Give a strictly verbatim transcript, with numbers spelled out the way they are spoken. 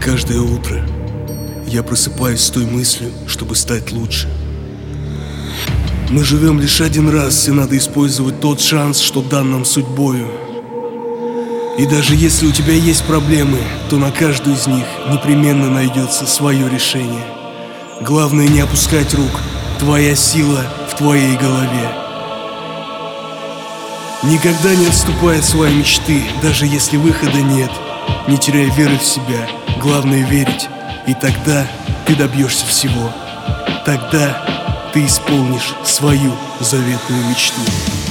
Каждое утро я просыпаюсь с той мыслью, чтобы стать лучше. Мы живем лишь один раз, и надо использовать тот шанс, что дан нам судьбою. И даже если у тебя есть проблемы, то на каждую из них непременно найдется свое решение. Главное не опускать рук, твоя сила в твоей голове. Никогда не отступай от своей мечты, даже если выхода нет. Не теряй веры в себя, главное верить, и тогда ты добьешься всего. Тогда ты исполнишь свою заветную мечту.